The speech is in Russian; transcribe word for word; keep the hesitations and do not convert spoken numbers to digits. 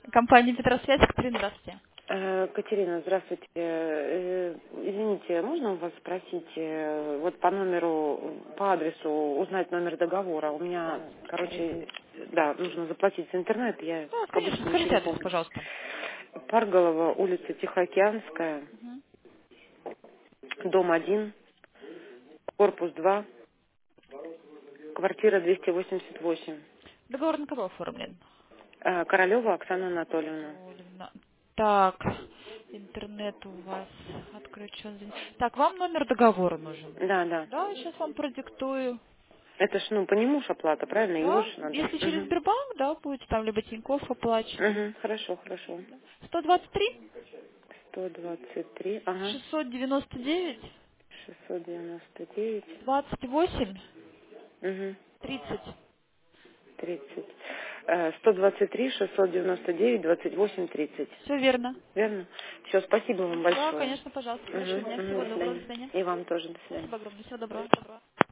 Компания Петросвязь, Катерина, здравствуйте. Э, Катерина, здравствуйте. Э, Извините, можно у вас спросить, э, вот по номеру, по адресу узнать номер договора? У меня, короче, да, нужно заплатить за интернет, я Ну, конечно, обычно ничего скажите не адрес, помню. пожалуйста. Парголова, улица Тихоокеанская, Мгм. дом один, корпус два, квартира двести восемьдесят восемь. Договор на кого оформлен? Э, Королева Оксана Анатольевна. Ольна. Так, интернет у вас отключен. Так, вам номер договора нужен. Да, да. Да, сейчас вам продиктую. Это ж, ну, по нему ж оплата, правильно? Его Да, ж надо. если через Угу. Сбербанк, да, будете там либо Тинькофф оплачивать. Угу, хорошо, хорошо. сто двадцать три сто двадцать три, ага, шестьсот девяносто девять шестьсот девяносто девять, двадцать восемь угу, тридцать. тридцать. Э, сто двадцать три, шестьсот девяносто девять, двадцать восемь, тридцать. Все верно. Верно? Все, спасибо вам Да, большое. конечно, пожалуйста. Угу, Хорошего дня. угу, Всего до доброго. До свидания. свидания. И вам тоже, до свидания. Спасибо огромное. Всего доброго.